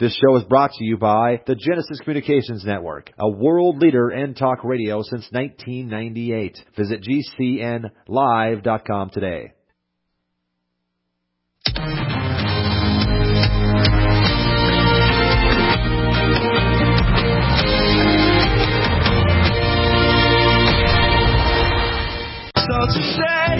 This show is brought to you by the Genesis Communications Network, a world leader in talk radio since 1998. Visit GCNlive.com today. So to say,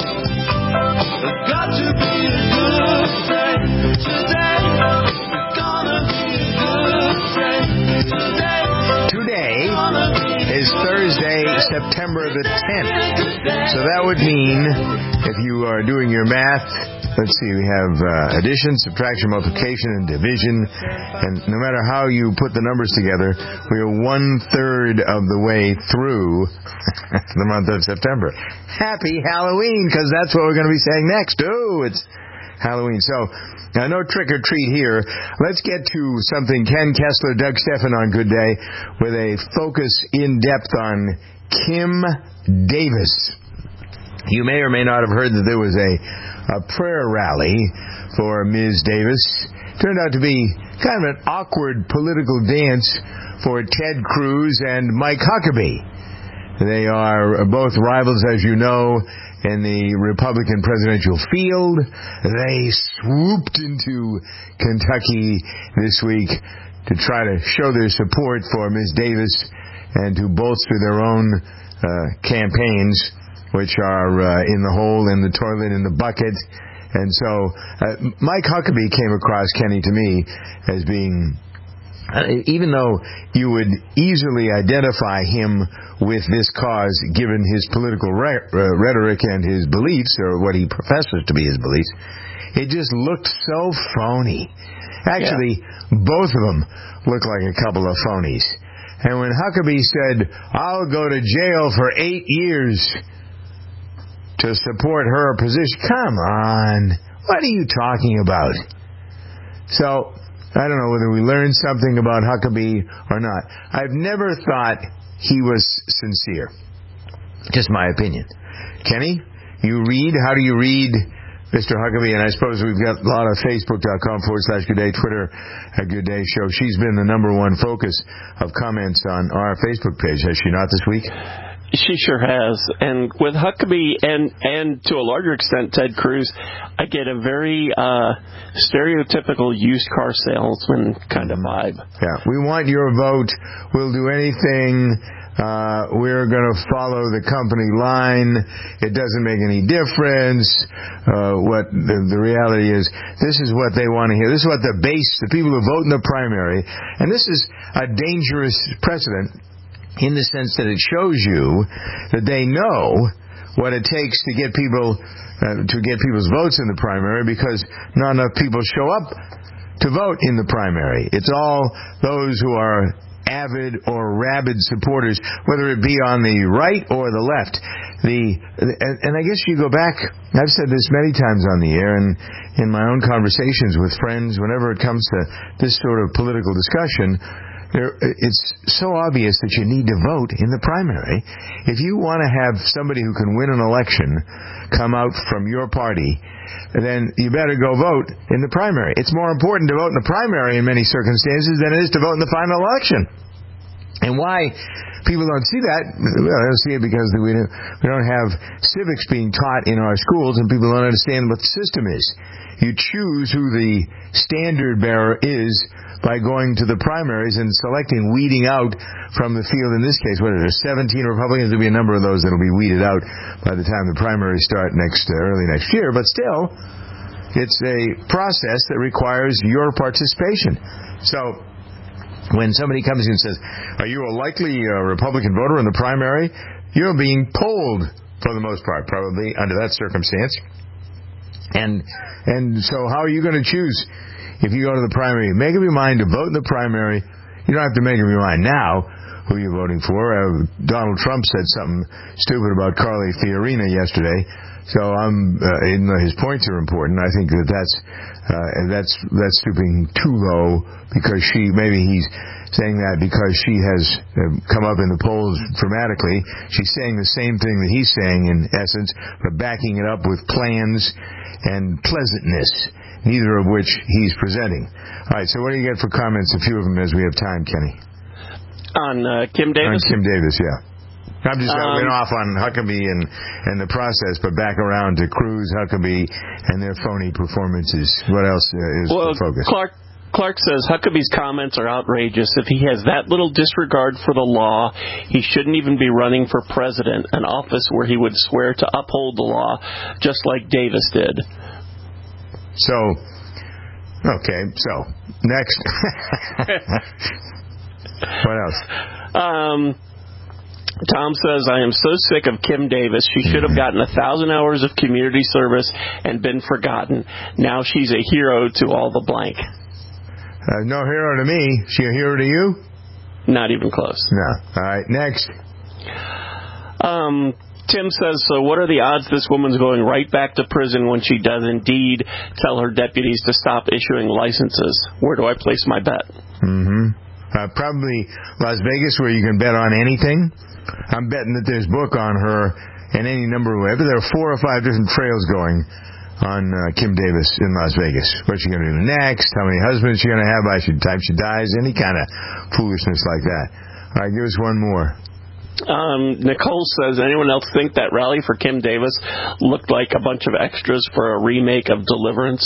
there's got to be a good day today. It's gonna be a good day today. Today is Thursday, September the 10th. So that would mean, if you are doing your math, let's see, we have addition, subtraction, multiplication, and division. And no matter how you put the numbers together, we are 1/3 of the way through the month of September. Happy Halloween, because that's what we're going to be saying next. Oh, it's Halloween. So, now no trick or treat here. Let's get to something Ken Kessler, Doug Stephan on Good Day, with a focus in depth on Kim Davis. You may or may not have heard that there was a prayer rally for Ms. Davis. Turned out to be kind of an awkward political dance for Ted Cruz and Mike Huckabee. They are both rivals, as you know, in the Republican presidential field. They swooped into Kentucky this week to try to show their support for Ms. Davis and to bolster their own campaigns, which are in the hole, in the toilet, in the bucket. And so Mike Huckabee came across, Kenny, to me as being, even though you would easily identify him with this cause given his political rhetoric and his beliefs, or what he professes to be his beliefs, it just looked so phony. Actually, both of them look like a couple of phonies. And when Huckabee said, "I'll go to jail for 8 years to support her position," come on, what are you talking about? So, I don't know whether we learned something about Huckabee or not. I've never thought he was sincere. Just my opinion. Kenny, how do you read Mr. Huckabee? And I suppose we've got a lot of Facebook.com/Good Day, Twitter, a Good Day Show. She's been the number one focus of comments on our Facebook page, has she not, this week? She sure has. And with Huckabee and to a larger extent Ted Cruz, I get a very stereotypical used car salesman kind of vibe. Yeah, we want your vote. We'll do anything. We're going to follow the company line. It doesn't make any difference. What the reality is, this is what they want to hear. This is what the people who vote in the primary, and this is a dangerous precedent, in the sense that it shows you that they know what it takes to get people's votes in the primary, because not enough people show up to vote in the primary. It's all those who are avid or rabid supporters, whether it be on the right or the left. And I guess you go back, I've said this many times on the air and in my own conversations with friends, whenever it comes to this sort of political discussion, it's so obvious that you need to vote in the primary. If you want to have somebody who can win an election come out from your party, then you better go vote in the primary. It's more important to vote in the primary in many circumstances than it is to vote in the final election. And why people don't see that? Well, they don't see it because we don't have civics being taught in our schools, and people don't understand what the system is. You choose who the standard bearer is by going to the primaries and weeding out from the field. In this case, what are there, 17 Republicans? There'll be a number of those that will be weeded out by the time the primaries start early next year. But still, it's a process that requires your participation. So, when somebody comes in and says, "Are you a likely Republican voter in the primary?" You're being polled, for the most part, probably, under that circumstance. And so how are you going to choose if you go to the primary? Make up your mind to vote in the primary. You don't have to make up your mind now who you're voting for. Donald Trump said something stupid about Carly Fiorina yesterday. So his points are important. I think that's stooping too low, because maybe he's saying that because she has come up in the polls dramatically. She's saying the same thing that he's saying in essence, but backing it up with plans and pleasantness neither of which he's presenting. All right, so what do you get for comments? A few of them as we have time, Kenny. On Kim Davis? On Kim Davis, yeah. I'm just went off on Huckabee and the process, but back around to Cruz, Huckabee, and their phony performances. What else is the focus? Clark says Huckabee's comments are outrageous. If he has that little disregard for the law, he shouldn't even be running for president, an office where he would swear to uphold the law, just like Davis did. So, next. What else? Tom says, I am so sick of Kim Davis. She should have gotten 1,000 hours of community service and been forgotten. Now she's a hero to all the blank. No hero to me. She a hero to you? Not even close. No. All right, next. Tim says, so what are the odds this woman's going right back to prison when she does indeed tell her deputies to stop issuing licenses? Where do I place my bet? Probably Las Vegas, where you can bet on anything. I'm betting that there's book on her and any number of ways. But there are 4 or 5 different trails going on Kim Davis in Las Vegas. What's she going to do next? How many husbands she going to have by the time she dies? Any kind of foolishness like that. All right, give us one more. Nicole says, anyone else think that rally for Kim Davis looked like a bunch of extras for a remake of Deliverance?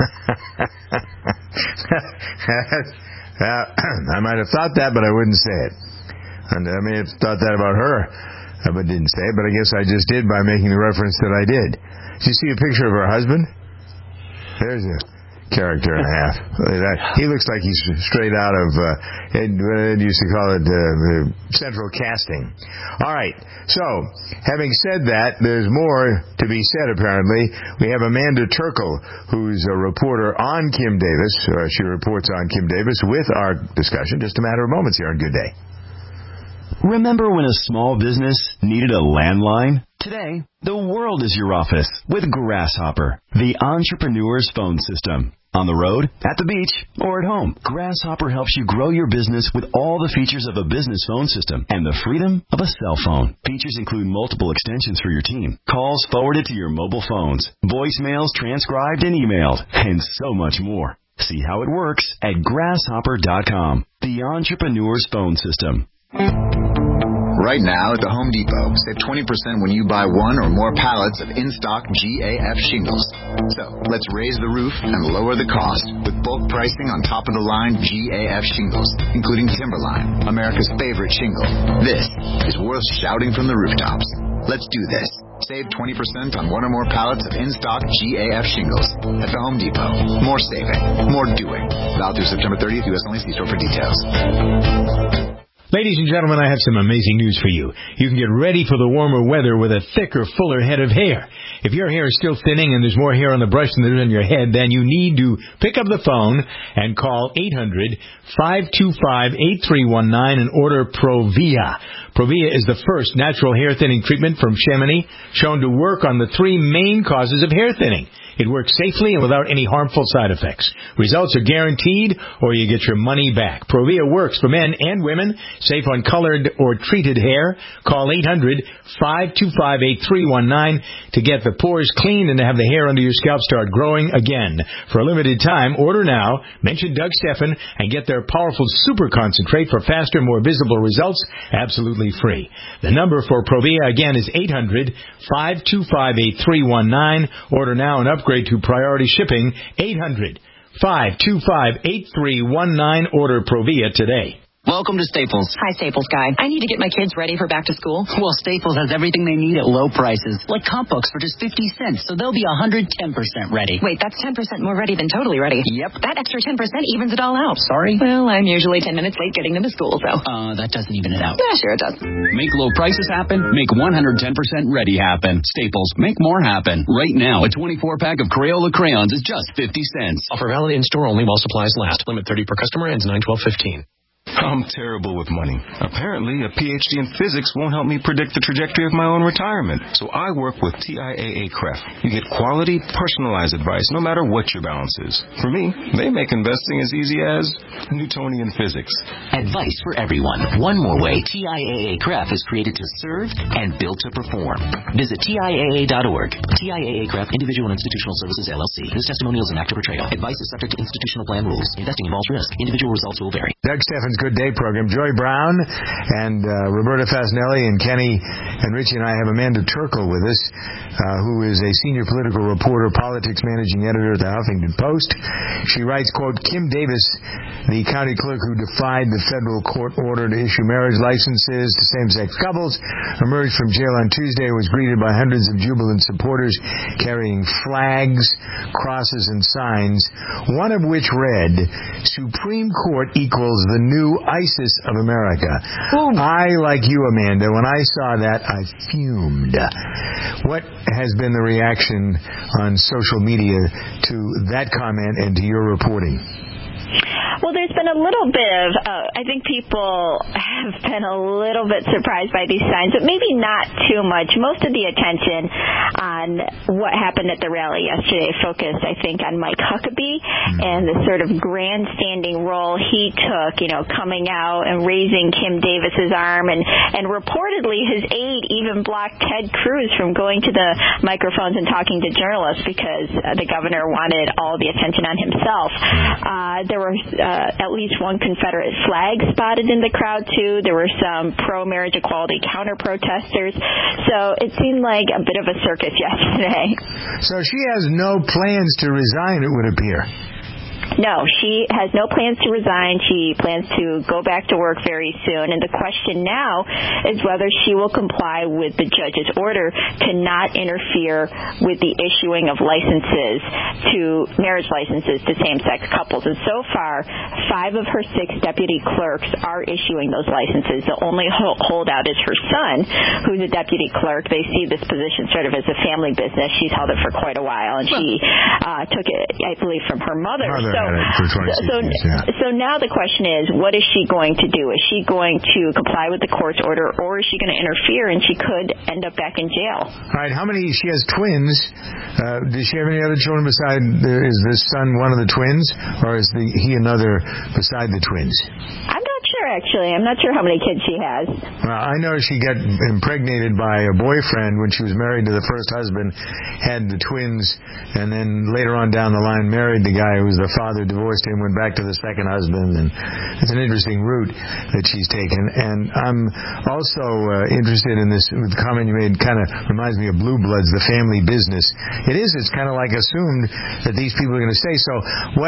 I might have thought that, but I wouldn't say it. And I may have thought that about her, but didn't say it. But I guess I just did by making the reference that I did. Did you see a picture of her husband? There's a character and a half. He looks like he's straight out of, what used to call it, central casting. All right. So, having said that, there's more to be said, apparently. We have Amanda Turkle, who's a reporter on Kim Davis. She reports on Kim Davis with our discussion. Just a matter of moments here on Good Day. Remember when a small business needed a landline? Today, the world is your office with Grasshopper, the entrepreneur's phone system. On the road, at the beach, or at home, Grasshopper helps you grow your business with all the features of a business phone system and the freedom of a cell phone. Features include multiple extensions for your team, calls forwarded to your mobile phones, voicemails transcribed and emailed, and so much more. See how it works at grasshopper.com, the entrepreneur's phone system. Right now at the Home Depot, save 20% when you buy 1 or more pallets of in-stock GAF shingles. So, let's raise the roof and lower the cost with bulk pricing on top-of-the-line GAF shingles, including Timberline, America's favorite shingle. This is worth shouting from the rooftops. Let's do this. Save 20% on 1 or more pallets of in-stock GAF shingles at the Home Depot. More saving, more doing. Valid through September 30th, U.S. only. See store for details. Ladies and gentlemen, I have some amazing news for you. You can get ready for the warmer weather with a thicker, fuller head of hair. If your hair is still thinning and there's more hair on the brush than there is on your head, then you need to pick up the phone and call 800-525-8319 and order Provia. Provia is the first natural hair thinning treatment from Chamonix, shown to work on the 3 main causes of hair thinning. It works safely and without any harmful side effects. Results are guaranteed, or you get your money back. Provia works for men and women, safe on colored or treated hair. Call 800-525-8319 to get the pores cleaned and to have the hair under your scalp start growing again. For a limited time, order now, mention Doug Steffen, and get their powerful super concentrate for faster, more visible results, absolutely free. The number for Provia, again, is 800-525-8319. Order now and upgrade to priority shipping. 800-525-8319. Order Provia today. Welcome to Staples. Hi, Staples guy. I need to get my kids ready for back to school. Well, Staples has everything they need at low prices, like comp books for just 50 cents, so they'll be 110% ready. Wait, that's 10% more ready than totally ready. Yep. That extra 10% evens it all out. Sorry? Well, I'm usually 10 minutes late getting them to school, so. That doesn't even it out. Yeah, sure it does. Make low prices happen. Make 110% ready happen. Staples, make more happen. Right now, a 24-pack of Crayola crayons is just 50 cents. Offer valid in-store only while supplies last. Limit 30 per customer, ends 9/12/15. I'm terrible with money. Apparently, a PhD in physics won't help me predict the trajectory of my own retirement. So I work with TIAA-CREF. You get quality, personalized advice no matter what your balance is. For me, they make investing as easy as Newtonian physics. Advice for everyone. One more way TIAA-CREF is created to serve and built to perform. Visit TIAA.org. TIAA-CREF, Individual and Institutional Services, LLC. This testimonial is an actor portrayal. Advice is subject to institutional plan rules. Investing involves risk. Individual results will vary. Doug Steffens' Good Day program. Joy Brown and Roberta Fasanelli and Kenny and Richie and I have Amanda Turkle with us, who is a senior political reporter, politics managing editor at the Huffington Post. She writes, quote, Kim Davis, the county clerk who defied the federal court order to issue marriage licenses to same-sex couples, emerged from jail on Tuesday and was greeted by hundreds of jubilant supporters carrying flags, crosses, and signs, one of which read, Supreme Court equals the new ISIS of America. Ooh. I, like you, Amanda, when I saw that, I fumed. What has been the reaction on social media to that comment and to your reporting? Well, there's been a little bit of, I think people have been a little bit surprised by these signs, but maybe not too much. Most of the attention on what happened at the rally yesterday focused, I think, on Mike Huckabee and the sort of grandstanding role he took, coming out and raising Kim Davis's arm, and reportedly his aide even blocked Ted Cruz from going to the microphones and talking to journalists because the governor wanted all the attention on himself. There were at least one Confederate flag spotted in the crowd, too. There were some pro-marriage equality counter-protesters. So it seemed like a bit of a circus yesterday. So she has no plans to resign, it would appear. No, she has no plans to resign. She plans to go back to work very soon. And the question now is whether she will comply with the judge's order to not interfere with the issuing of marriage licenses to same-sex couples. And so far, 5 of her 6 deputy clerks are issuing those licenses. The only holdout is her son, who's a deputy clerk. They see this position sort of as a family business. She's held it for quite a while, and she took it, I believe, from her mother. So now the question is, what is she going to do? Is she going to comply with the court's order, or is she going to interfere, and she could end up back in jail? All right, she has twins. Does she have any other children is this son one of the twins, or is he another beside the twins? I'm not sure, actually. I'm not sure how many kids she has. Well, I know she got impregnated by a boyfriend when she was married to the first husband, had the twins, and then later on down the line married the guy who was the father, divorced him, went back to the second husband, and it's an interesting route that she's taken. And I'm also interested in this the comment you made. Kind of reminds me of Blue Bloods, the family business. It's kind of like assumed that these people are going to stay. So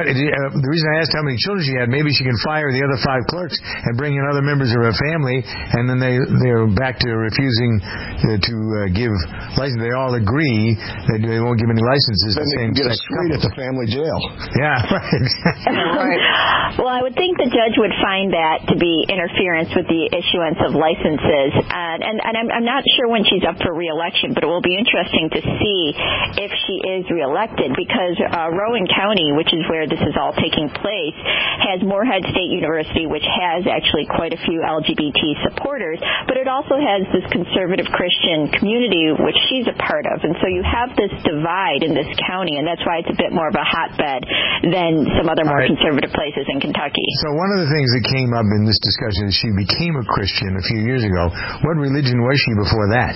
the reason I asked how many children she had, maybe she can fire the other 5 clerks and bring in other members of her family, and then they're back to refusing to give license. They all agree that they won't give any licenses to same-sex couples. At the family jail. Yeah, right. Well, I would think the judge would find that to be interference with the issuance of licenses, and I'm not sure when she's up for re-election, but it will be interesting to see if she is re-elected, because Rowan County, which is where this is all taking place, has Moorhead State University, which has actually quite a few LGBT supporters, but it also has this conservative Christian community, which she's a part of, and so you have this divide in this county, and that's why it's a bit more of a hotbed than some other more conservative places in Kentucky. So one of the things that came up in this discussion is she became a Christian a few years ago. What religion was she before that?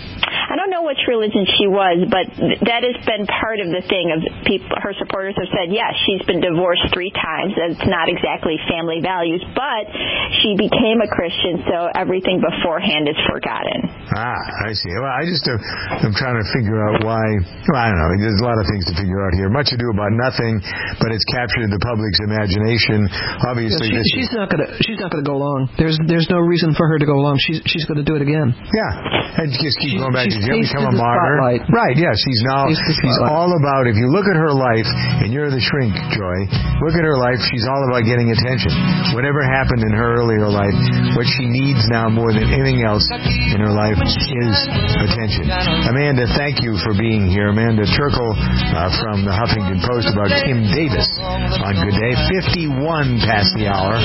I don't know which religion she was, but that has been part of the thing of her supporters have said, yes, she's been divorced 3 times. It's not exactly family values, but she became a Christian, so everything beforehand is forgotten. I see. Well, I'm trying to figure out why. Well, I don't know. There's a lot of things to figure out here. Much ado about nothing, but it's captured the public's imagination. Obviously, she's not gonna go long. There's no reason for her to go long. She's going to do it again. Yeah, and just keep going back. She's tasted martyr. Spotlight. Right, yes. She's all about, if you look at her life, and you're the shrink, Joy, look at her life, she's all about getting attention. Whatever happened in her earlier life, what she needs now more than anything else in her life is attention. Amanda, thank you for being here. Amanda Turkle from the Huffington Post about Kim Davis on Good Day. 51 past the hour.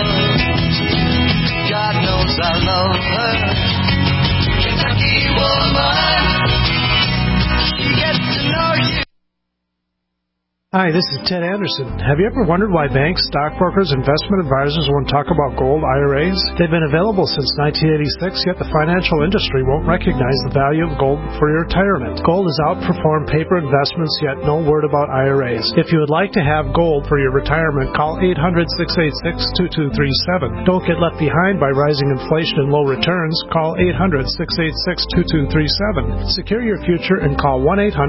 God knows I love her. Kentucky woman, she gets to know you. Hi, this is Ted Anderson. Have you ever wondered why banks, stockbrokers, investment advisors won't talk about gold IRAs? They've been available since 1986, yet the financial industry won't recognize the value of gold for your retirement. Gold has outperformed paper investments, yet no word about IRAs. If you would like to have gold for your retirement, call 800-686-2237. Don't get left behind by rising inflation and low returns. Call 800-686-2237. Secure your future and call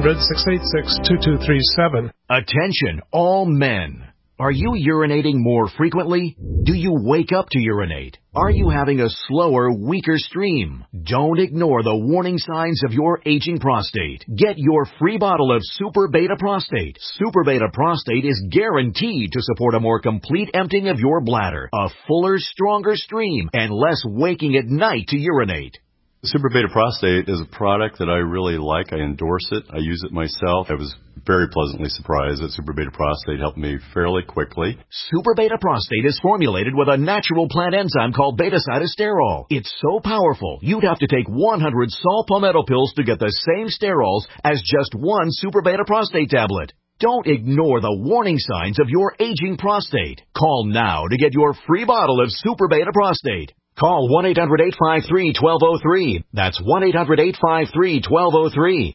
1-800-686-2237. Attention, all men. Are you urinating more frequently? Do you wake up to urinate? Are you having a slower, weaker stream? Don't ignore the warning signs of your aging prostate. Get your free bottle of Super Beta Prostate. Super Beta Prostate is guaranteed to support a more complete emptying of your bladder, a fuller, stronger stream, and less waking at night to urinate. Super Beta Prostate is a product that I really like. I endorse it. I use it myself. I was very pleasantly surprised that Super Beta Prostate helped me fairly quickly. Super Beta Prostate is formulated with a natural plant enzyme called beta-cytosterol. It's so powerful, you'd have to take 100 saw palmetto pills to get the same sterols as just one Super Beta Prostate tablet. Don't ignore the warning signs of your aging prostate. Call now to get your free bottle of Super Beta Prostate. Call 1-800-853-1203. That's 1-800-853-1203.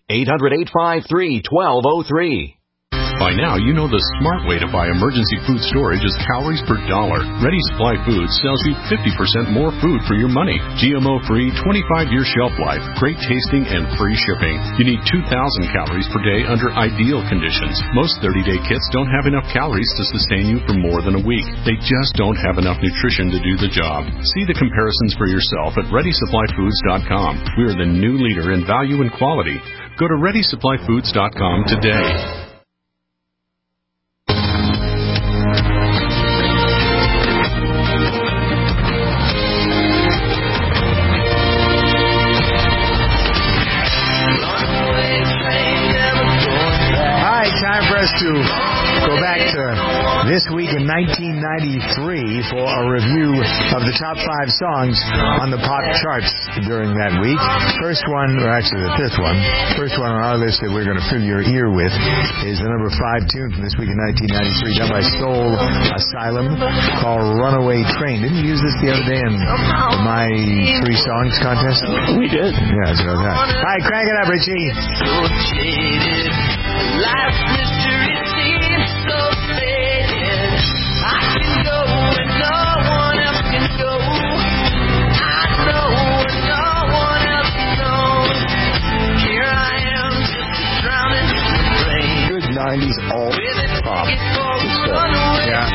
800-853-1203. By now, you know the smart way to buy emergency food storage is calories per dollar. Ready Supply Foods sells you 50% more food for your money. GMO-free, 25-year shelf life, great tasting, and free shipping. You need 2,000 calories per day under ideal conditions. Most 30-day kits don't have enough calories to sustain you for more than a week. They just don't have enough nutrition to do the job. See the comparisons for yourself at ReadySupplyFoods.com. We are the new leader in value and quality. Go to ReadySupplyFoods.com today. Time for us to go back to this week in 1993 for a review of the top 5 songs on the pop charts during that week. First one, or actually the fifth one, first one on our list that we're going to fill your ear with is the number 5 tune from this week in 1993 done by Soul Asylum called Runaway Train. Didn't you use this the other day in my 3 songs contest? We did. Yeah, that's what I thought. All right, crank it up, Richie. Life's mystery seems so faded. I can go where no one else can go. I know where no one else knows. Here I am, just drowning in the rain. Good 90s alt pop. Yeah.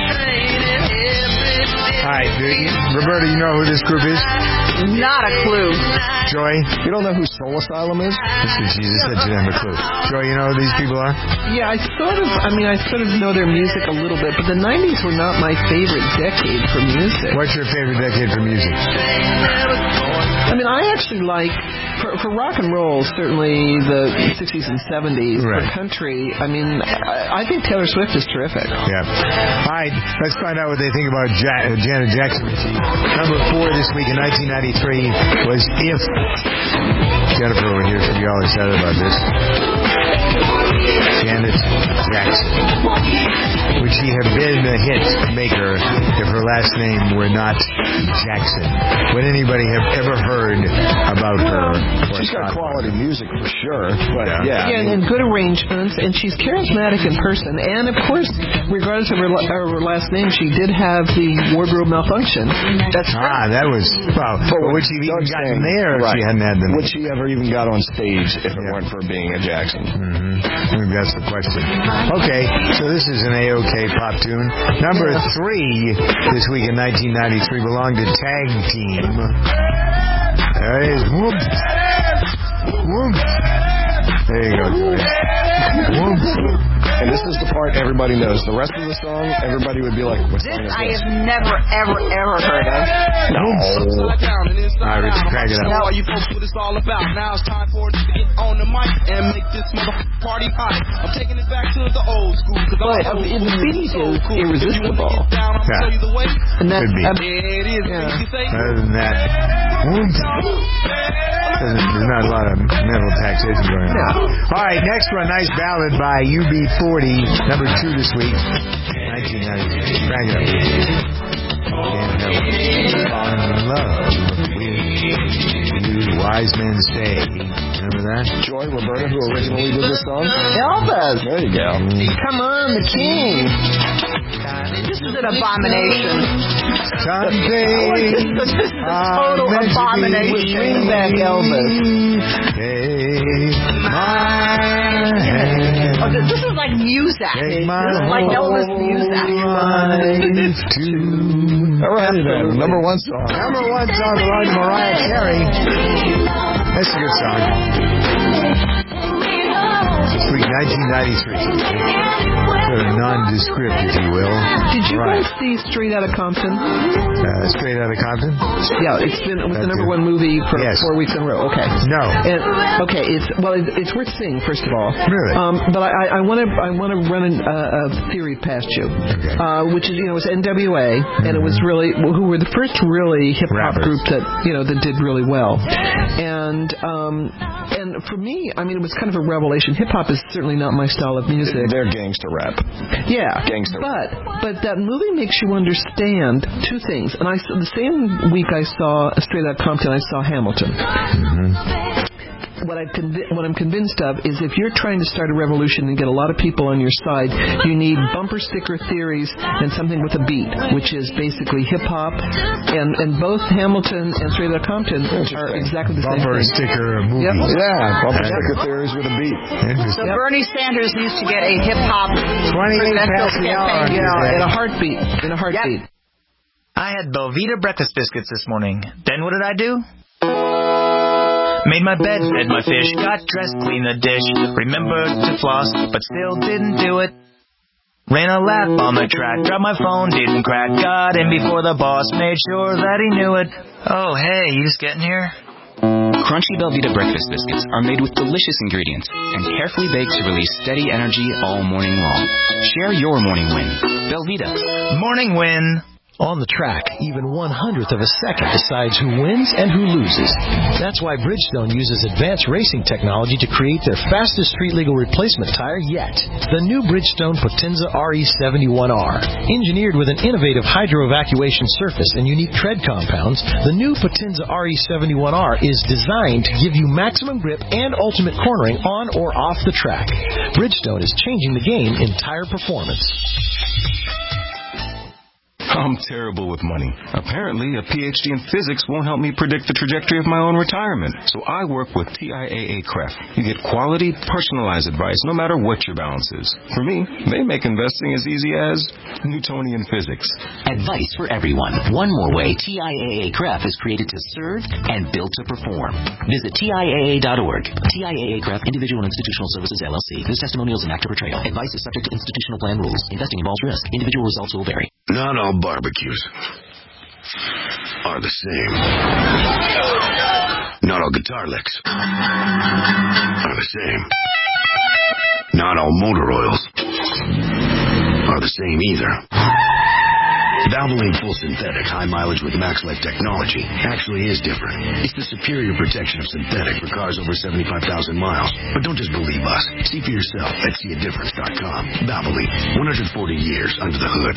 All right, Roberta, you know who this group is? Not a clue. Joy? You don't know who Soul Asylum is? Jesus said you didn't have a clue. Joy, you know who these people are? Yeah, I sort of know their music a little bit, but the 90s were not my favorite decade for music. What's your favorite decade for music? I mean, I actually like, for rock and roll, certainly the 60s and 70s. Right. For country, I mean, I think Taylor Swift is terrific. Yeah. All right, let's find out what they think about Janet Jackson. Number 4 this week in 1993 was If. Jennifer over here should be all excited about this. Janet Jackson. Would she have been a hit maker if her last name were not Jackson? Would anybody have ever heard about her? She's got quality music for sure, but yeah. And good arrangements, and she's charismatic in person. And of course, regardless of her last name, she did have the wardrobe malfunction. That's that was but would she have even gotten there if she hadn't had them? Would she ever even got on stage if it weren't for being a Jackson? Mm-hmm. I think that's the question. Okay, so this is an A-OK pop tune. Number 3 this week in 1993 belonged to Tag Team. There is Whoop. Whoop. There you go, Joyce. And this is the part everybody knows. The rest of the song, everybody would be like, what song is I this? have never, ever heard of. No. All right, Richard, crack it up. Now you folks what it's all about. Now it's time for it to get on the mic and make this motherfucking party hot. I'm taking it back to the old school. But the beat is irresistible. Yeah. And that, Could be. Other than that, there's not a lot of mental taxation going on. All right, next one, nice ballad by UB40, number 2 this week, 1990. Crack it up. Can't help falling in love with you, wise men say. Remember that? Joy Roberta, who originally did this song? Elvis. There you go. Come on, the king. This is an abomination. Something This is a total abomination. Bring back Elvis. Take my hand. Oh, this is like music. This is like Elvis music. All right, then. Number 1 song. Number 1 song belongs to Mariah Carey. That's a good song. This week, 1993. Sort of nondescript, if you will. Did you guys see Straight Outta Compton? Straight Outta Compton? Yeah, it was the number 1 movie for 4 weeks in a row. Okay. No. Okay, it's worth seeing, first of all. Really? But I want to run a theory past you, which is, it was NWA, and it was really who were the first really hip hop group that that did really well, and for me, I mean, it was kind of a revelation. Hip hop is certainly not my style of music. They're gangster rap. Yeah, gangster rap. But that movie makes you understand 2 things. And the same week I saw Straight Outta Compton, I saw Hamilton. Mm-hmm. What I'm convinced of is if you're trying to start a revolution and get a lot of people on your side, you need bumper sticker theories and something with a beat, which is basically hip hop. And both Hamilton and Straight Outta Compton are exactly the same thing. Bumper sticker movie. Yep. Yeah, bumper sticker theories with a beat. So Bernie Sanders needs to get a hip hop 28 past the hour. In a heartbeat. Yep. I had Belvita breakfast biscuits this morning. Then what did I do? Made my bed, fed my fish, got dressed, cleaned the dish, remembered to floss, but still didn't do it. Ran a lap on the track, dropped my phone, didn't crack, got in before the boss, made sure that he knew it. Oh, hey, you just getting here? Crunchy Belvita breakfast biscuits are made with delicious ingredients and carefully baked to release steady energy all morning long. Share your morning win. Belvita. Morning win. On the track, even 1/100th of a second decides who wins and who loses. That's why Bridgestone uses advanced racing technology to create their fastest street-legal replacement tire yet. The new Bridgestone Potenza RE71R. Engineered with an innovative hydro-evacuation surface and unique tread compounds, the new Potenza RE71R is designed to give you maximum grip and ultimate cornering on or off the track. Bridgestone is changing the game in tire performance. I'm terrible with money. Apparently, a PhD in physics won't help me predict the trajectory of my own retirement. So I work with TIAA CREF. You get quality, personalized advice no matter what your balance is. For me, they make investing as easy as Newtonian physics. Advice for everyone. One more way TIAA CREF is created to serve and built to perform. Visit TIAA.org. TIAA CREF, Individual and Institutional Services, LLC. This testimonial is an actor portrayal. Advice is subject to institutional plan rules. Investing involves risk. Individual results will vary. Not all barbecues are the same. Not all guitar licks are the same. Not all motor oils are the same either. Valvoline Full Synthetic High Mileage with MaxLife technology actually is different. It's the superior protection of synthetic for cars over 75,000 miles. But don't just believe us. See for yourself at seeadifference.com. Valvoline, 140 years under the hood.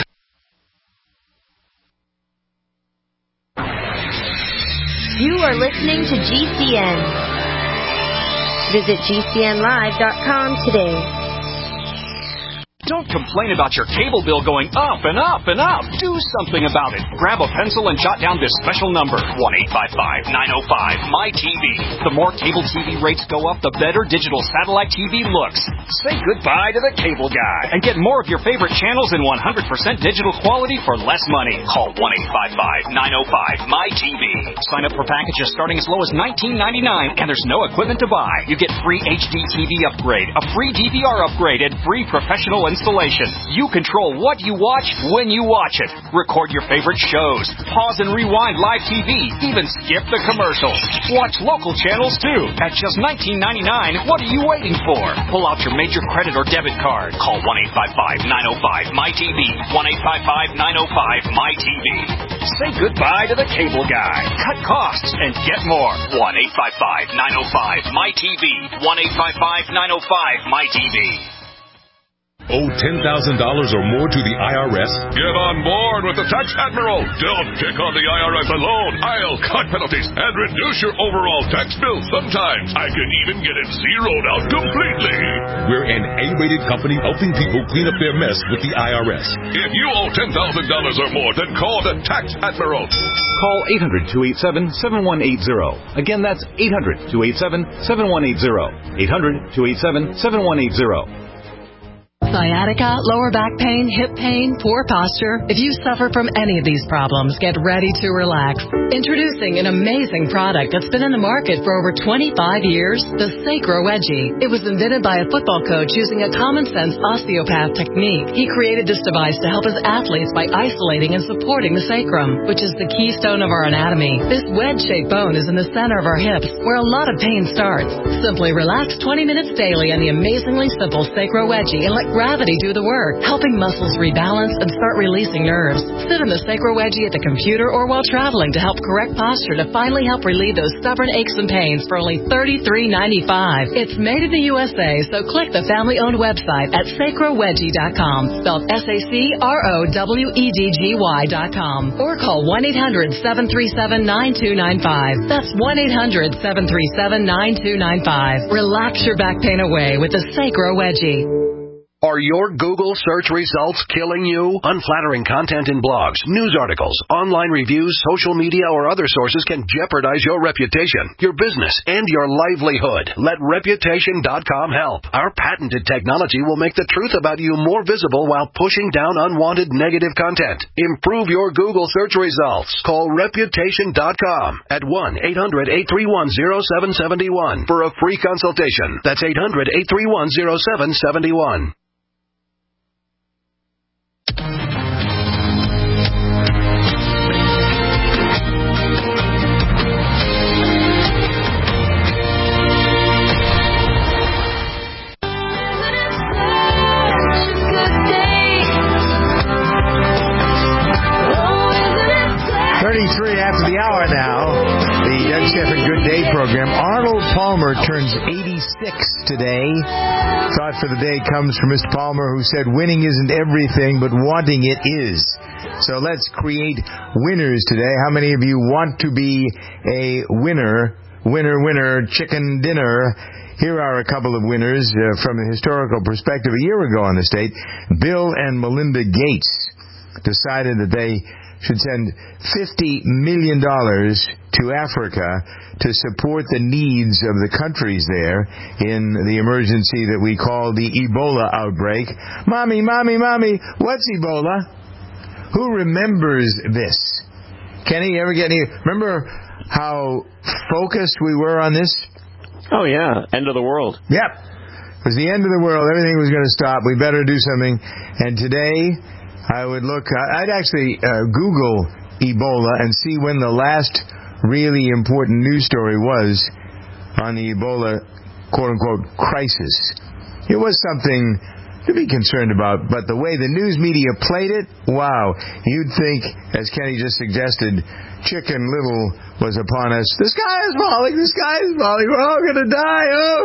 You are listening to GCN. Visit GCNlive.com today. Don't complain about your cable bill going up and up and up. Do something about it. Grab a pencil and jot down this special number, 1-855-905-MY-TV. The more cable TV rates go up, the better digital satellite TV looks. Say goodbye to the cable guy and get more of your favorite channels in 100% digital quality for less money. Call 1-855-905-MY-TV. Sign up for packages starting as low as $19.99, and there's no equipment to buy. You get free HD TV upgrade, a free DVR upgrade, and free professional installation. You control what you watch when you watch it. Record your favorite shows. Pause and rewind live TV. Even skip the commercials. Watch local channels too. At just $19.99, what are you waiting for? Pull out your major credit or debit card. Call 1-855-905-MY-TV. 1-855-905-MY-TV. Say goodbye to the cable guy. Cut costs and get more. 1-855-905-MY-TV. 1-855-905-MY-TV. Owe $10,000 or more to the IRS? Get on board with the Tax Admiral. Don't take on the IRS alone. I'll cut penalties and reduce your overall tax bill. Sometimes I can even get it zeroed out completely. We're an A-rated company helping people clean up their mess with the IRS. If you owe $10,000 or more, then call the Tax Admiral. Call 800-287-7180. Again, that's 800-287-7180. 800-287-7180. Sciatica, lower back pain, hip pain, poor posture. If you suffer from any of these problems, get ready to relax. Introducing an amazing product that's been in the market for over 25 years, the Sacro Wedgie. It was invented by a football coach using a common-sense osteopath technique. He created this device to help his athletes by isolating and supporting the sacrum, which is the keystone of our anatomy. This wedge-shaped bone is in the center of our hips, where a lot of pain starts. Simply relax 20 minutes daily on the amazingly simple Sacro Wedgie and let gravity do the work, helping muscles rebalance and start releasing nerves. Sit in the Sacro Wedgie at the computer or while traveling to help correct posture to finally help relieve those stubborn aches and pains for only $33.95. It's made in the USA, so click the family-owned website at sacrowedgie.com, spelled SACROWEDGY.com, or call 1-800-737-9295. That's 1-800-737-9295. Relax your back pain away with the Sacro Wedgie. Are your Google search results killing you? Unflattering content in blogs, news articles, online reviews, social media, or other sources can jeopardize your reputation, your business, and your livelihood. Let Reputation.com help. Our patented technology will make the truth about you more visible while pushing down unwanted negative content. Improve your Google search results. Call Reputation.com at 1-800-831-0771 for a free consultation. That's 800-831-0771. 33 after the hour now. The Doug Stephan Good Day program. Arnold Palmer turns 86 today. Thought for the day comes from Mr. Palmer, who said winning isn't everything, but wanting it is. So let's create winners today. How many of you want to be a winner? Winner, winner, chicken dinner. Here are a couple of winners from a historical perspective. A year ago on the state, Bill and Melinda Gates decided that they should send $50 million to Africa to support the needs of the countries there in the emergency that we call the Ebola outbreak. Mommy, what's Ebola? Who remembers this? Kenny, ever get any? Remember how focused we were on this? Oh, yeah. End of the world. Yep. It was the end of the world. Everything was going to stop. We better do something. And today, I'd actually Google Ebola and see when the last really important news story was on the Ebola, quote-unquote, crisis. It was something to be concerned about, but the way the news media played it, wow. You'd think, as Kenny just suggested, Chicken Little was upon us. The sky is falling, we're all going to die, oh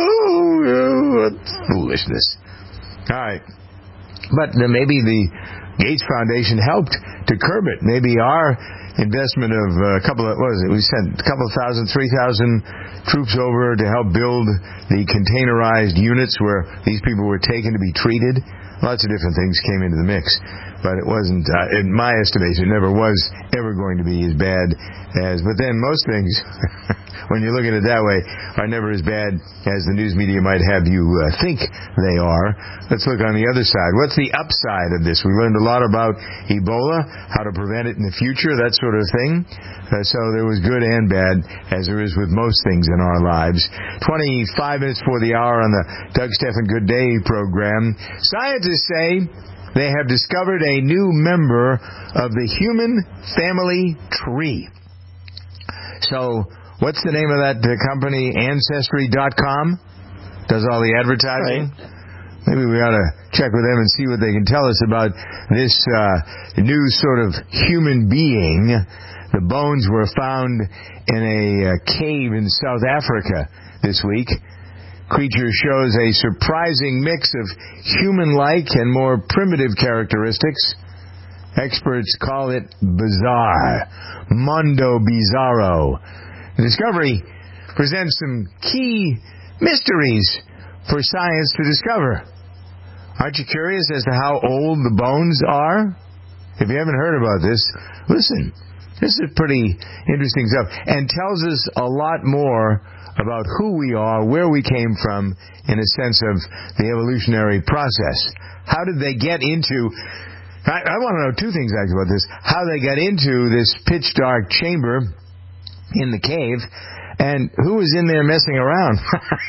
no, what foolishness. All right. But maybe Gates Foundation helped to curb it. Maybe our investment of we sent a couple of thousand, 3,000 troops over to help build the containerized units where these people were taken to be treated. Lots of different things came into the mix. But it wasn't, in my estimation, it never was ever going to be as bad as, but then most things, when you look at it that way, are never as bad as the news media might have you think they are. Let's look on the other side. What's the upside of this? We learned a lot about Ebola, how to prevent it in the future, that sort of thing. So there was good and bad, as there is with most things in our lives. 25 minutes before the hour on the Doug Stephan Good Day program. Scientists say they have discovered a new member of the human family tree. So, what's the name of that company? Ancestry.com? Does all the advertising? Right. Maybe we ought to check with them and see what they can tell us about this new sort of human being. The bones were found in a cave in South Africa this week. Creature shows a surprising mix of human-like and more primitive characteristics. Experts call it bizarre. Mondo Bizarro. The discovery presents some key mysteries for science to discover. Aren't you curious as to how old the bones are? If you haven't heard about this, listen. This is pretty interesting stuff and tells us a lot more about who we are, where we came from, in a sense of the evolutionary process. How did they get into... I want to know two things actually about this. How they got into this pitch-dark chamber in the cave, and who was in there messing around?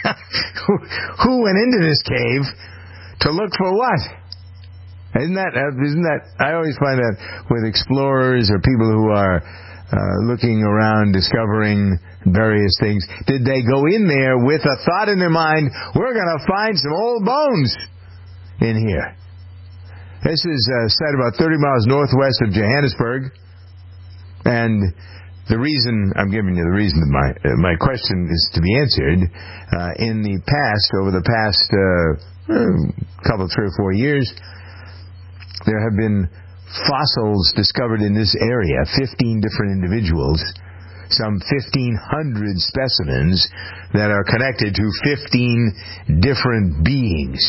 Who went into this cave to look for what? Isn't that? I always find that with explorers or people who are looking around, discovering various things. Did they go in there with a thought in their mind, we're going to find some old bones in here? This is set about 30 miles northwest of Johannesburg. And the reason, I'm giving you the reason that my question is to be answered. In the past, over the past couple, 3 or 4 years, there have been fossils discovered in this area, 15 different individuals, some 1,500 specimens that are connected to 15 different beings.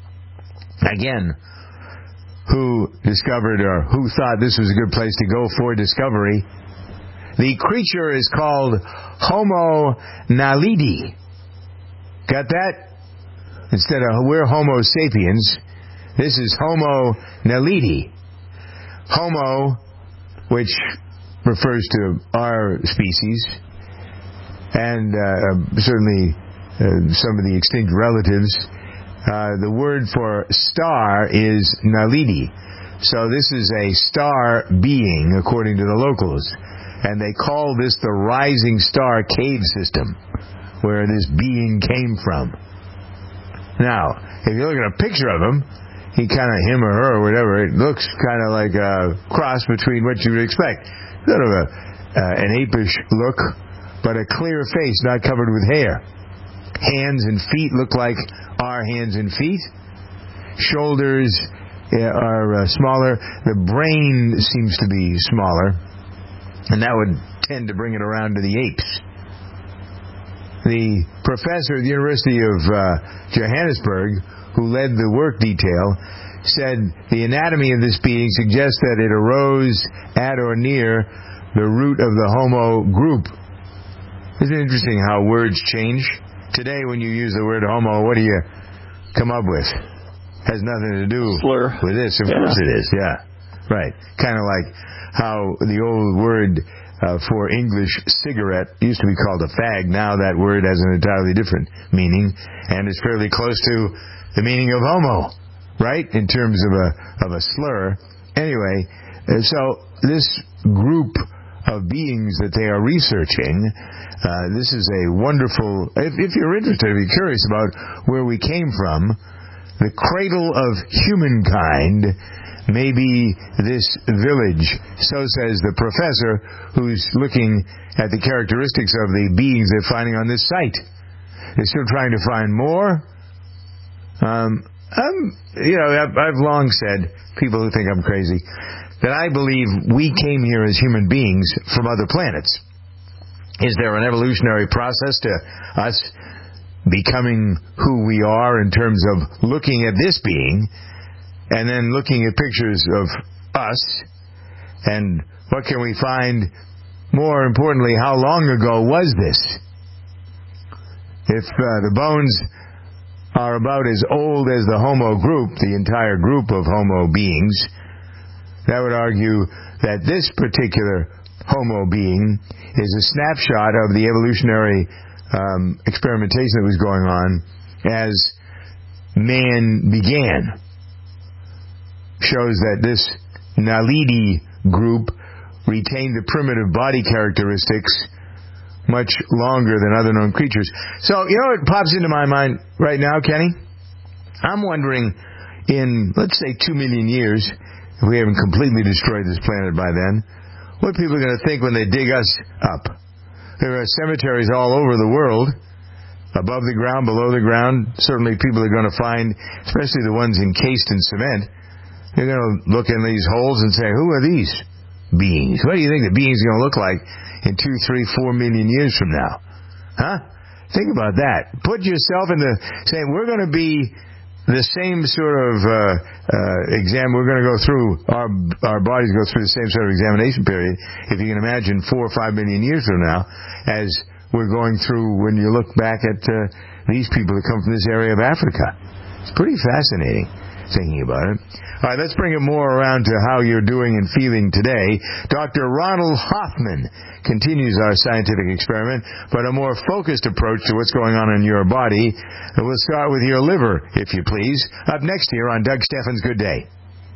Again, who discovered or who thought this was a good place to go for discovery? The creature is called Homo naledi. Got that? Instead of we're Homo sapiens, this is Homo naledi. Homo, which refers to our species, and certainly some of the extinct relatives. The word for star is naledi. So this is a star being, according to the locals. And they call this the Rising Star Cave System, where this being came from. Now, if you look at a picture of him, him or her or whatever, it looks kind of like a cross between what you would expect. Sort of an apish look, but a clear face, not covered with hair. Hands and feet look like our hands and feet. Shoulders are smaller. The brain seems to be smaller, and that would tend to bring it around to the apes. The professor at the University of Johannesburg, who led the work detail, said the anatomy of this being suggests that it arose at or near the root of the Homo group. Isn't it interesting how words change? Today, when you use the word Homo, what do you come up with? Has nothing to do with this. Of course it is, yeah. Right. Kind of like how the old word for English cigarette used to be called a fag. Now that word has an entirely different meaning, and it's fairly close to the meaning of homo, right? In terms of a slur. Anyway, so this group of beings that they are researching, this is a wonderful, if you're interested, if you're curious about where we came from, the cradle of humankind may be this village. So says the professor who's looking at the characteristics of the beings they're finding on this site. They're still trying to find more. I've long said, people who think I'm crazy, that I believe we came here as human beings from other planets. Is there an evolutionary process to us becoming who we are in terms of looking at this being and then looking at pictures of us, and what can we find? More importantly, how long ago was this? If the bones are about as old as the Homo group, the entire group of Homo beings, that would argue that this particular Homo being is a snapshot of the evolutionary experimentation that was going on as man began. Shows that this Naledi group retained the primitive body characteristics much longer than other known creatures. So, what pops into my mind right now, Kenny? I'm wondering, in, let's say, 2 million years, if we haven't completely destroyed this planet by then, what people are going to think when they dig us up. There are cemeteries all over the world, above the ground, below the ground. Certainly people are going to find, especially the ones encased in cement, they're going to look in these holes and say, who are these beings? What do you think the beings are going to look like in 2, 3, 4 million years from now? Huh? Think about that. Put yourself in the saying, we're going to be the same sort of exam. We're going to go through, our bodies go through the same sort of examination period, if you can imagine 4 or 5 million years from now, as we're going through when you look back at these people that come from this area of Africa. It's pretty fascinating thinking about it. All right, let's bring it more around to how you're doing and feeling today. Dr. Ronald Hoffman continues our scientific experiment, but a more focused approach to what's going on in your body. And we'll start with your liver, if you please. Up next here on Doug Steffens' Good Day.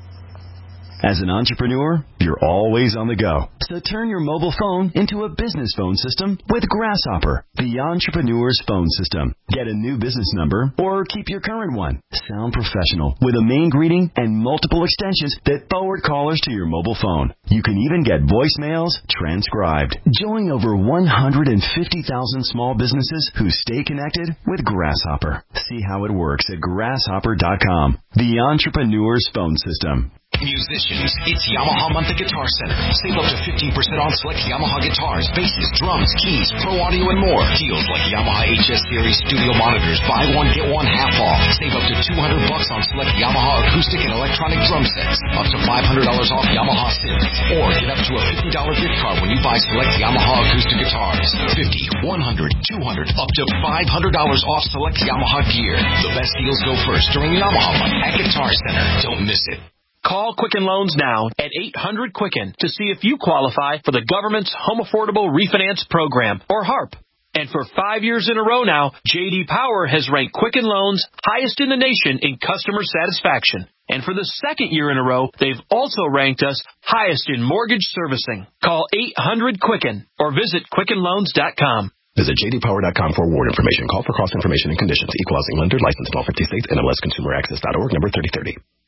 As an entrepreneur, you're always on the go. So turn your mobile phone into a business phone system with Grasshopper, the entrepreneur's phone system. Get a new business number or keep your current one. Sound professional with a main greeting and multiple extensions that forward callers to your mobile phone. You can even get voicemails transcribed. Join over 150,000 small businesses who stay connected with Grasshopper. See how it works at grasshopper.com. The entrepreneur's phone system. Musicians, it's Yamaha Month at Guitar Center. Save up to 15% on select Yamaha guitars, basses, drums, keys, pro audio, and more. Deals like Yamaha HS Series studio monitors, buy one, get one half off. Save up to $200 on select Yamaha acoustic and electronic drum sets. Up to $500 off Yamaha synths. Or get up to a $50 gift card when you buy select Yamaha acoustic guitars. $50, $100, $200, up to $500 off select Yamaha gear. The best deals go first during Yamaha Month at Guitar Center. Don't miss it. Call Quicken Loans now at 800-QUICKEN to see if you qualify for the government's Home Affordable Refinance Program, or HARP. And for 5 years in a row now, J.D. Power has ranked Quicken Loans highest in the nation in customer satisfaction. And for the second year in a row, they've also ranked us highest in mortgage servicing. Call 800-QUICKEN or visit QuickenLoans.com. Visit jdpower.com for award information. Call for cost information and conditions. Equal housing lender, licensed in all 50 states, NMLSConsumerAccess.org, number 3030.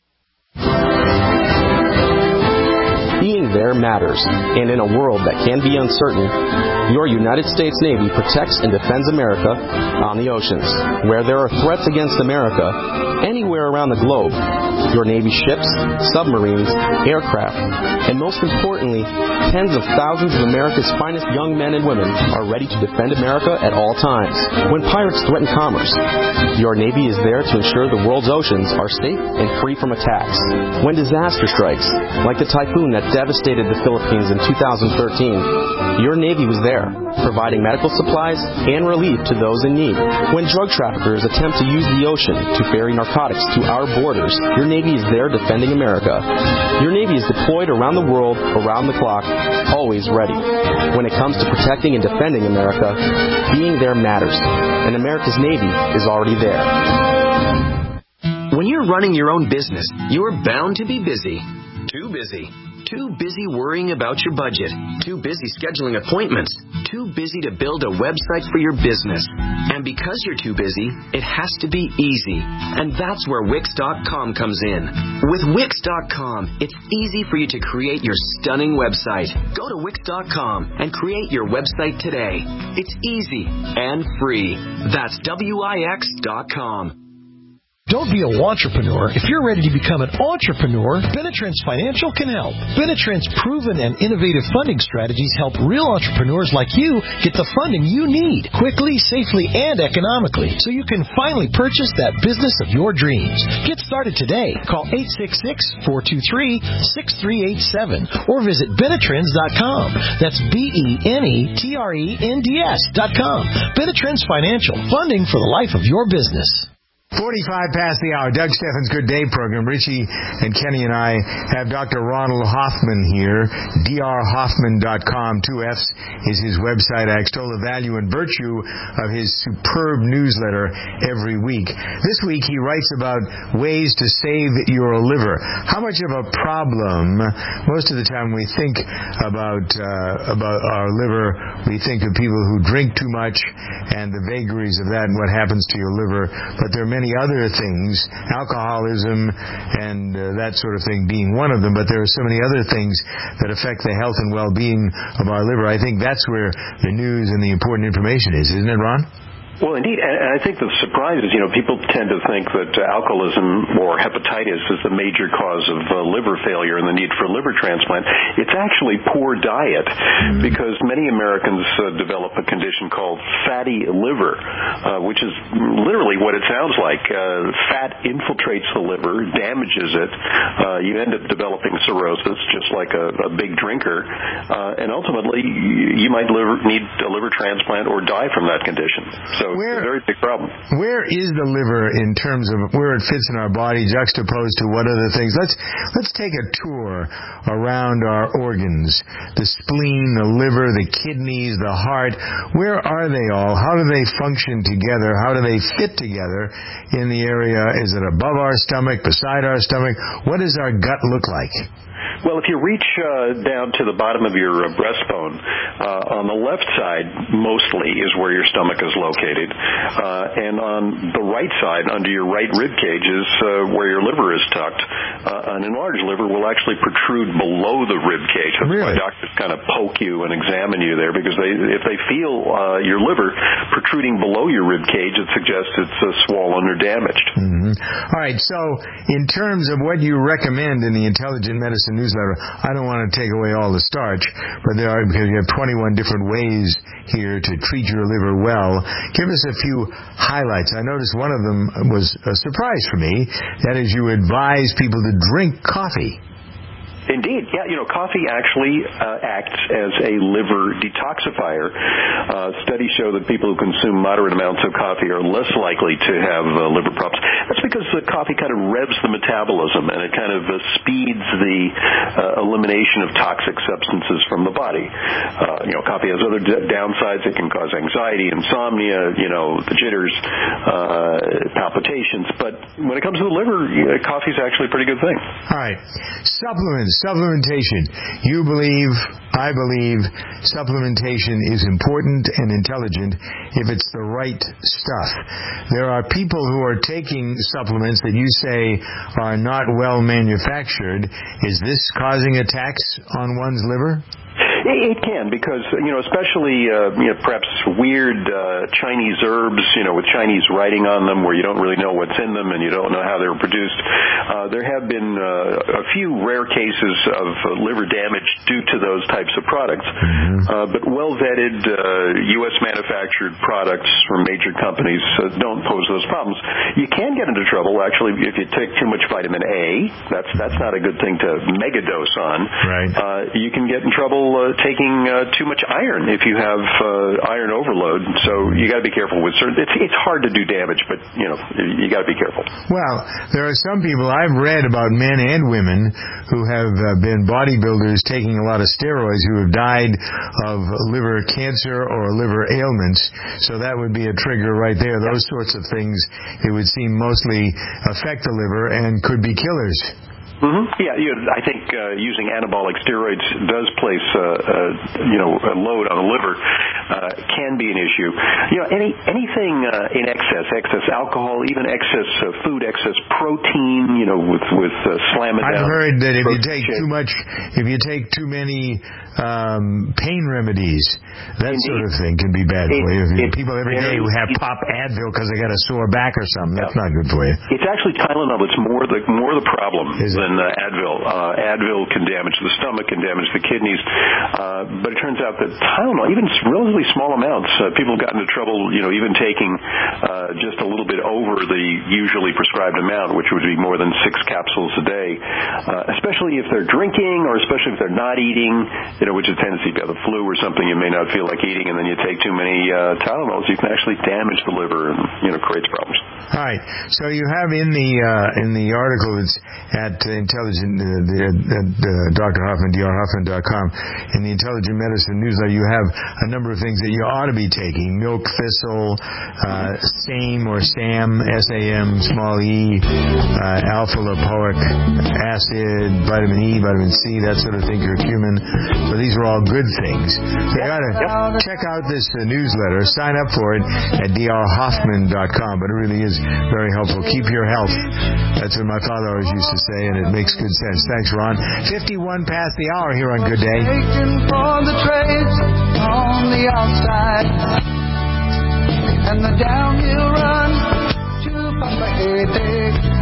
Being there matters, and in a world that can be uncertain, your United States Navy protects and defends America on the oceans. Where there are threats against America, anywhere around the globe, your Navy ships, submarines, aircraft, and most importantly, tens of thousands of America's finest young men and women are ready to defend America at all times. When pirates threaten commerce, your Navy is there to ensure the world's oceans are safe and free from attacks. When disaster strikes, like the typhoon that devastated the Philippines in 2013, your Navy was there, providing medical supplies and relief to those in need. When drug traffickers attempt to use the ocean to ferry narcotics to our borders, your Navy is there defending America. Your Navy is deployed around the world, around the clock, always ready. When it comes to protecting and defending America, being there matters, and America's Navy is already there. When you're running your own business, you're bound to be busy. Too busy. Too busy worrying about your budget. Too busy scheduling appointments. Too busy to build a website for your business. And because you're too busy, it has to be easy. And that's where Wix.com comes in. With Wix.com, it's easy for you to create your stunning website. Go to Wix.com and create your website today. It's easy and free. That's Wix.com. Don't be a wantrepreneur. If you're ready to become an entrepreneur, Benetrends Financial can help. Benetrends' proven and innovative funding strategies help real entrepreneurs like you get the funding you need quickly, safely, and economically so you can finally purchase that business of your dreams. Get started today. Call 866-423-6387 or visit Benetrends.com. That's BENETRENDS.com. Benetrends Financial, funding for the life of your business. 45 past the hour. Doug Steffens' Good Day program. Richie and Kenny and I have Dr. Ronald Hoffman here. drhoffman.com. 2 F's is his website. I extol the value and virtue of his superb newsletter every week. This week he writes about ways to save your liver. How much of a problem, most of the time we think about our liver, we think of people who drink too much and the vagaries of that and what happens to your liver. But there are many other things, alcoholism and that sort of thing being one of them, but there are so many other things that affect the health and well-being of our liver. I think that's where the news and the important information is, isn't it, Ron? Well, indeed, and I think the surprise is, people tend to think that alcoholism or hepatitis is the major cause of liver failure and the need for liver transplant. It's actually poor diet, because many Americans develop a condition called fatty liver, which is literally what it sounds like. Fat infiltrates the liver, damages it. You end up developing cirrhosis, just like a big drinker, and ultimately you might need a liver transplant or die from that condition. So it's a very big problem. Where is the liver in terms of where it fits in our body, juxtaposed to what other things? Let's take a tour around our organs. The spleen, the liver, the kidneys, the heart. Where are they all? How do they function together? How do they fit together in the area? Is it above our stomach, beside our stomach? What does our gut look like? Well, if you reach down to the bottom of your breastbone, on the left side mostly is where your stomach is located, and on the right side, under your right rib cage, is where your liver is tucked. An enlarged liver will actually protrude below the rib cage. That's why doctors kind of poke you and examine you there, because if they feel your liver protruding below your rib cage, it suggests it's swollen or damaged. Mm-hmm. All right, so in terms of what you recommend in the Intelligent Medicine newsletter, I don't want to take away all the starch, but because you have 21 different ways here to treat your liver well. Give us a few highlights. I noticed one of them was a surprise for me. That is, you advise people to drink coffee. Indeed. Yeah, coffee actually acts as a liver detoxifier. Studies show that people who consume moderate amounts of coffee are less likely to have liver problems. That's because the coffee kind of revs the metabolism, and it kind of speeds the elimination of toxic substances from the body. Coffee has other downsides. It can cause anxiety, insomnia, the jitters, palpitations. But when it comes to the liver, coffee is actually a pretty good thing. All right. Supplementation. You believe, I believe, supplementation is important and intelligent if it's the right stuff. There are people who are taking supplements that you say are not well manufactured. Is this causing attacks on one's liver? It can, because, especially, perhaps weird Chinese herbs, with Chinese writing on them where you don't really know what's in them and you don't know how they were produced. There have been a few rare cases of liver damage due to those types of products. But well-vetted U.S. manufactured products from major companies don't pose those problems. You can get into trouble, actually, if you take too much vitamin A. That's not a good thing to megadose on. Right. You can get in trouble taking too much iron if you have iron overload. So you got to be careful with certain. It's hard to do damage, but you got to be careful. Well, there are some people I've read about, men and women, who have been bodybuilders taking a lot of steroids who have died of liver cancer or liver ailments. So that would be a trigger right there. Those sorts of things, it would seem, mostly affect the liver and could be killers. Yeah, I think using anabolic steroids does place a load on the liver. can be an issue. Anything in excess alcohol, even excess food, excess protein, with slamming down. I've heard that if you take too many pain remedies, that sort of thing can be bad for you. People every day who have pop Advil because they got a sore back or something, that's not good for you. It's actually Tylenol that's more the problem than Advil. Advil can damage the stomach, can damage the kidneys, but it turns out that Tylenol, even relatively small amounts, people have gotten into trouble, even taking just a little bit over the usually prescribed amount, which would be more than 6 capsules a day, especially if they're drinking or especially if they're not eating, which is a tendency if you have the flu or something, you may not feel like eating, and then you take too many Tylenols, you can actually damage the liver and, creates problems. All right. So you have in the article that's at Intelligent, Dr. Hoffman, drhoffman.com, in the Intelligent Medicine newsletter, you have a number of things that you ought to be taking: milk thistle, SAM or SAM, SAM, small e, alpha-lipoic acid, vitamin E, vitamin C, that sort of thing, curcumin. So these are all good things. So you got to check out this newsletter. Sign up for it at drhoffman.com. But it really is very helpful. Keep your health. That's what my father always used to say, and it makes good sense. Thanks, Ron. 51 past the hour here on Good Day. For the trades on the outside and the downhill run to Papa.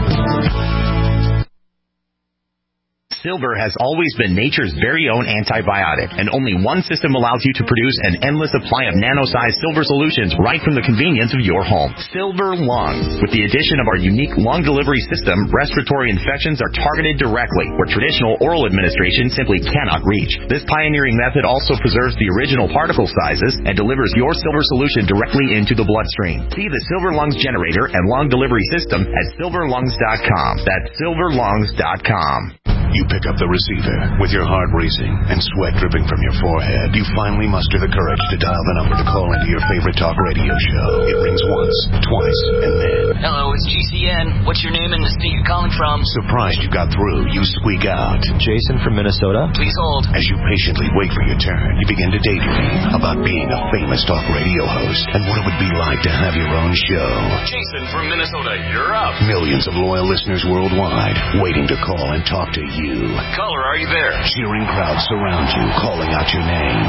Silver has always been nature's very own antibiotic, and only one system allows you to produce an endless supply of nano-sized silver solutions right from the convenience of your home. Silver Lungs. With the addition of our unique lung delivery system, respiratory infections are targeted directly, where traditional oral administration simply cannot reach. This pioneering method also preserves the original particle sizes and delivers your silver solution directly into the bloodstream. See the Silver Lungs generator and lung delivery system at silverlungs.com. That's silverlungs.com. You pick up the receiver with your heart racing and sweat dripping from your forehead. You finally muster the courage to dial the number to call into your favorite talk radio show. It rings once, twice, and then... Hello, it's GCN. What's your name and the state you're calling from? Surprised you got through, you squeak out. Jason from Minnesota. Please hold. As you patiently wait for your turn, you begin to daydream about being a famous talk radio host and what it would be like to have your own show. Jason from Minnesota, you're up. Millions of loyal listeners worldwide waiting to call and talk to you. Caller, are you there? Cheering crowds surround you, calling out your name.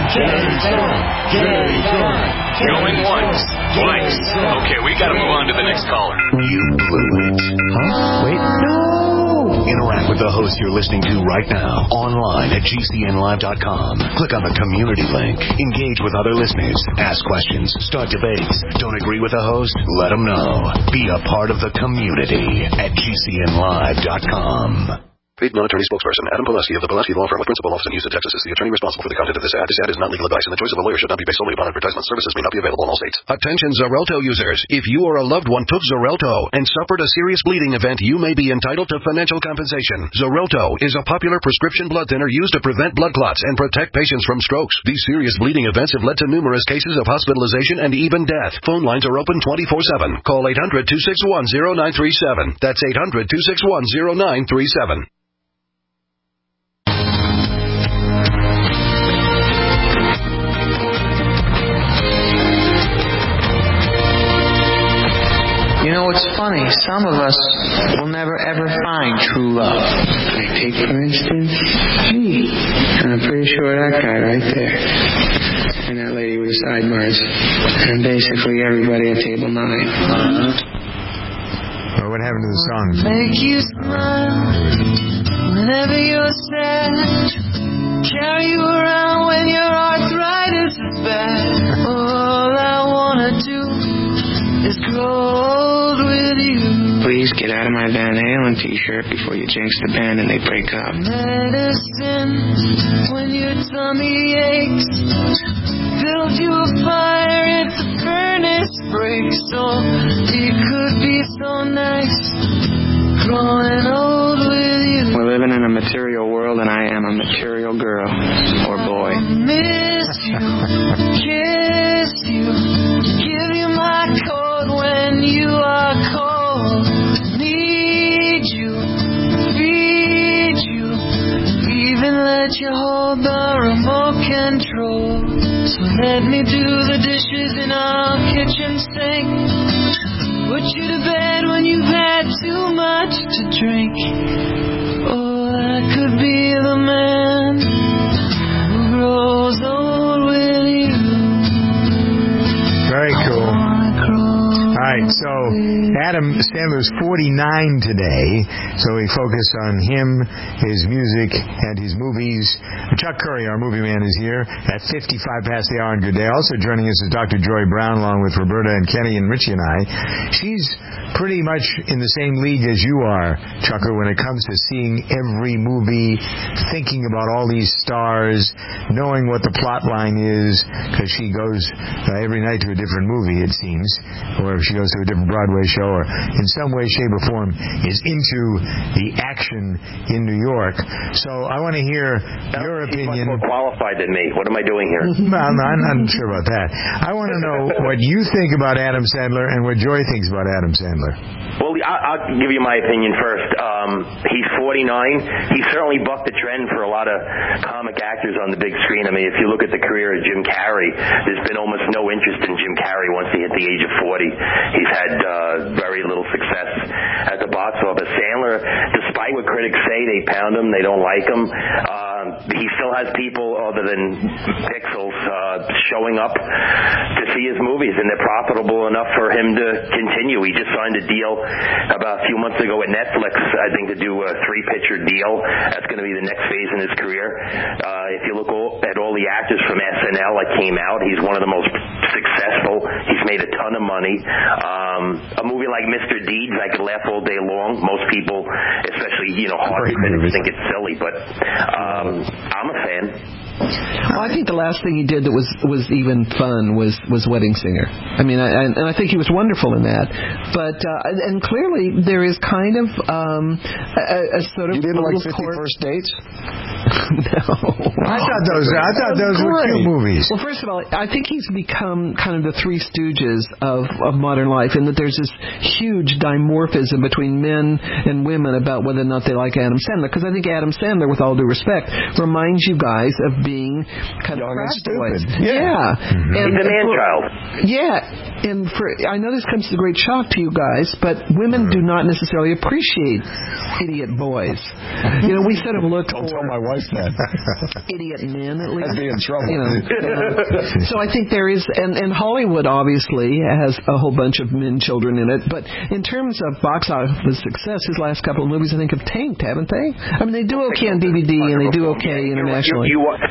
Going once, twice. Okay, we gotta move on to the next caller. You blew it. Huh? Wait, no! Interact with the host you're listening to right now, online at GCNlive.com. Click on the community link. Engage with other listeners. Ask questions. Start debates. Don't agree with the host? Let them know. Be a part of the community at GCNlive.com. Piedmont Attorney Spokesperson Adam Pulaski of the Pulaski Law Firm with principal office in Houston, Texas is the attorney responsible for the content of this ad. This ad is not legal advice, and the choice of a lawyer should not be based solely upon advertisement. Services may not be available in all states. Attention Xarelto users. If you or a loved one took Xarelto and suffered a serious bleeding event, you may be entitled to financial compensation. Xarelto is a popular prescription blood thinner used to prevent blood clots and protect patients from strokes. These serious bleeding events have led to numerous cases of hospitalization and even death. Phone lines are open 24/7. Call 800-261-0937. That's 800-261-0937. You know, it's funny. Some of us will never, ever find true love. Take, for instance, me. And I'm pretty sure that guy right there. And that lady with the sidebars. And basically everybody at table 9. Well, what happened to the song? Make you smile whenever you're sad. Carry you around when your arthritis is bad. All I wanna do is grow old with you. Please get out of my Van Halen t-shirt before you jinx the band and they break up. Medicine when your tummy aches. Build you a fire if the furnace breaks. Oh, it could be so nice growing old with you. We're living in a material world and I am a material girl or boy. I miss you, kiss you, give you my coat when you are cold. Need you, feed you, even let you hold the remote control. So let me do the dishes in our kitchen sink. Put you to bed when you've had too much to drink. Or I could be the man who grows old with you. Very cool. All right, so Adam Sandler's 49 today, so we focus on him, his music, and his movies. Chuck Curry, our movie man, is here at 55 past the hour on Good Day. Also joining us is Dr. Joy Brown, along with Roberta and Kenny and Richie and I. She's pretty much in the same league as you are, Chucker, when it comes to seeing every movie, thinking about all these stars, knowing what the plot line is, because she goes every night to a different movie, it seems, or if she goes to a different Broadway show, or in some way, shape, or form is into the action in New York. So I want to hear your opinion. He's much more qualified than me. What am I doing here? Well, no, I'm not sure about that. I want to know what you think about Adam Sandler and what Joy thinks about Adam Sandler. Well, I'll give you my opinion first. He's 49. He certainly bucked the trend for a lot of comic actors on the big screen. I mean, if you look at the career of Jim Carrey, there's been almost no interest in Jim Carrey once he hit the age of 40. He's had very little success at the box office. Sandler, despite what critics say, they pound him, they don't like him. He still has people other than pixels showing up to see his movies, and they're profitable enough for him to continue. He just signed a deal about a few months ago with Netflix, I think, to do a 3-picture deal. That's going to be the next phase in his career. If you look at all the actors from SNL that came out, he's one of the most successful. He's made a ton of money. A movie like Mr. Deeds, I could laugh all day long. Most people, especially hard critics, think it's silly, but I'm a fan. Well, I think the last thing he did that was even fun was Wedding Singer. I mean, I think he was wonderful in that. But and clearly there is kind of a sort of. You didn't like 50 First Dates? No. I thought those were cute movies. Well, first of all, I think he's become kind of the Three Stooges of modern life, in that there's this huge dimorphism between men and women about whether or not they like Adam Sandler. Because I think Adam Sandler, with all due respect, reminds you guys of being kind of young and boys. stupid. Yeah. Mm-hmm. And he's a man-child. Yeah. And I know this comes as a great shock to you guys, but women do not necessarily appreciate idiot boys. We sort of look Don't tell my wife that. Idiot men, at least. I'd be in trouble. So I think there is, and Hollywood obviously has a whole bunch of men children in it, but in terms of box office success, his last couple of movies I think have tanked, haven't they? I mean, they do okay on DVD and they do okay internationally.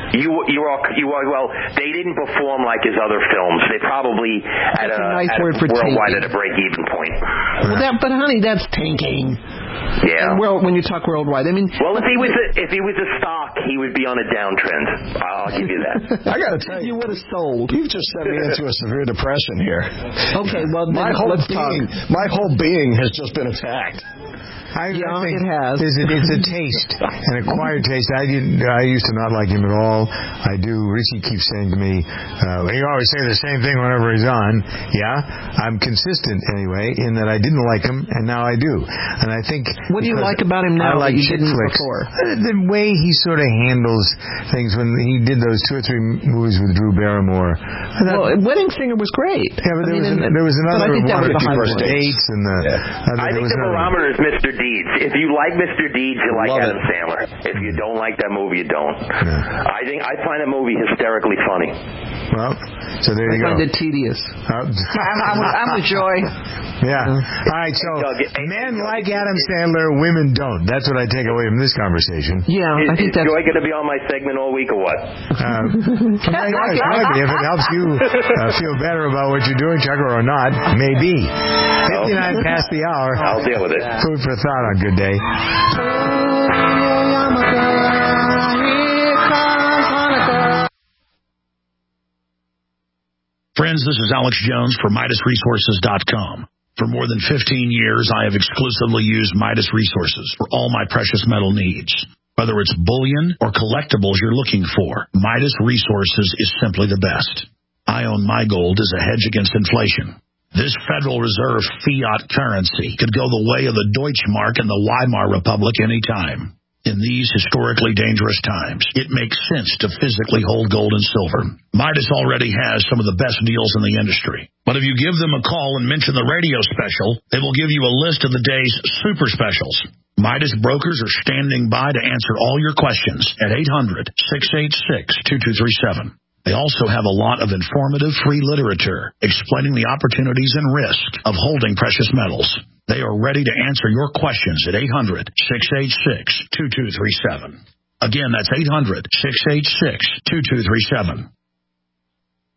Well, they didn't perform like his other films. They probably at worldwide at a break-even point. Well, but honey, that's tanking. Yeah. Well, when you talk worldwide, I mean. Well, if he was a stock, he would be on a downtrend. I'll give you that. I got to tell you, would have sold. You've just sent me into a severe depression here. Okay, well, my whole being has just been attacked. I think it has. It's a taste, an acquired taste. I used to not like him at all. I do. Richie keeps saying to me, you always say the same thing whenever he's on. Yeah, I'm consistent anyway in that I didn't like him, and now I do. And I think. What do you like about him now that you chick didn't flicks. before? The way he sort of handles things when he did those 2 or 3 movies with Drew Barrymore. Well, Wedding Singer was great. Yeah, but there was another one, 50 First Dates, and I think the barometer is Mr. Deeds. If you like Mr. Deeds, you like Adam Sandler. If you don't like that movie, you don't. Yeah. I find that movie hysterically funny. Well, so there you go. I find it tedious. I'm with Joy. Yeah. All right, so men like Adam Sandler, women don't. That's what I take away from this conversation. Yeah, I think that's... Is Joy going to be on my segment all week or what? Maybe. If it helps you feel better about what you're doing, Chucker, or not, maybe. 59 past the hour. I'll deal with it. Food for thought on Good Day. Friends, this is Alex Jones for MidasResources.com. For more than 15 years, I have exclusively used Midas Resources for all my precious metal needs. Whether it's bullion or collectibles you're looking for, Midas Resources is simply the best. I own my gold as a hedge against inflation. This Federal Reserve fiat currency could go the way of the Deutschmark and the Weimar Republic anytime. In these historically dangerous times, it makes sense to physically hold gold and silver. Midas already has some of the best deals in the industry. But if you give them a call and mention the radio special, they will give you a list of the day's super specials. Midas brokers are standing by to answer all your questions at 800-686-2237. They also have a lot of informative free literature explaining the opportunities and risks of holding precious metals. They are ready to answer your questions at 800-686-2237. Again, that's 800-686-2237.